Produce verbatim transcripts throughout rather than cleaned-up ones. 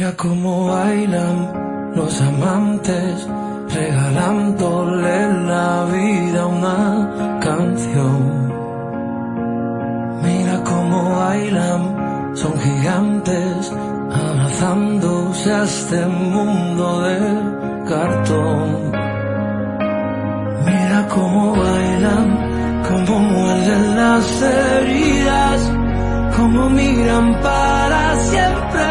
Mira cómo bailan los amantes, regalándole la vida a una canción. Mira cómo bailan, son gigantes, abrazándose a este mundo de cartón. Mira cómo bailan, cómo muerden las heridas, cómo miran para siempre.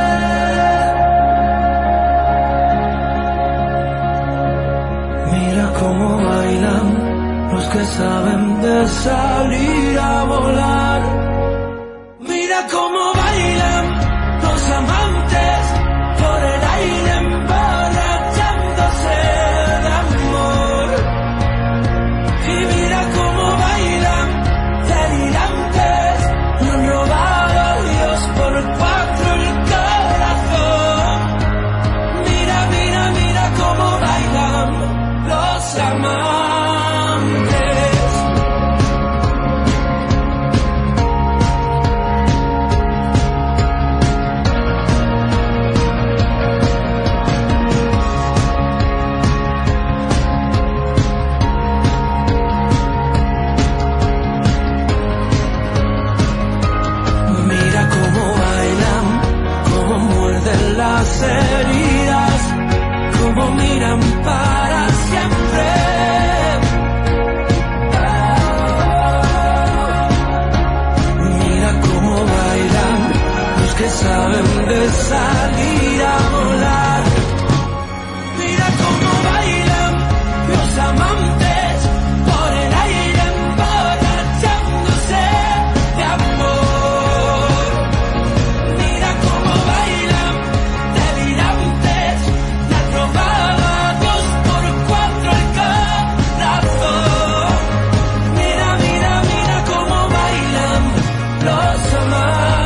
Mira cómo bailan los que saben de salir a volar. Mira cómo bailan los amantes por el aire emborrachándose de amor. Y mira cómo bailan delirantes, han robado a Dios por cuatro el corazón. Mira, mira, mira cómo bailan los amantes. Mira cómo bailan, cómo muerden las heridas, cómo miran para siempre. Mira cómo bailan los que saben de salir a volar. Mira cómo bailan los amantes por el aire emborrachándose de amor. Mira cómo bailan delirantes, le han robado a Dios por cuatro el corazón. Mira, mira, mira cómo bailan los amantes.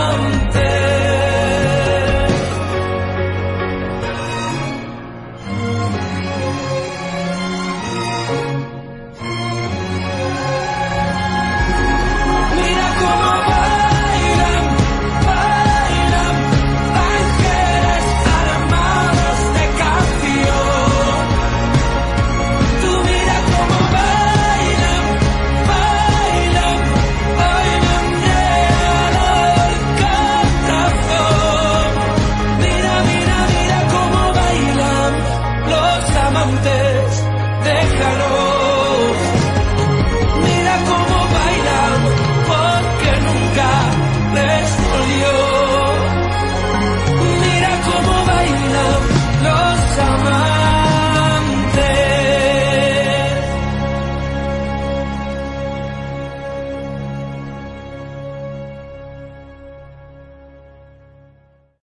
Mira cómo bailan, bailan, ángeles armados de canción. Tú mira cómo bailan, bailan, bailan llegado el corazón. Mira, mira, mira cómo bailan los amantes, déjalos. Mira cómo bailan, porque nunca les dolió. Mira cómo bailan los amantes.